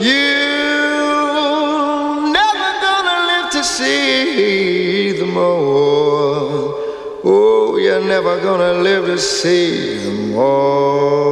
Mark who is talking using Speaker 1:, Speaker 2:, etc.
Speaker 1: You never gonna live to see the more. Oh, you're never gonna live to see the more.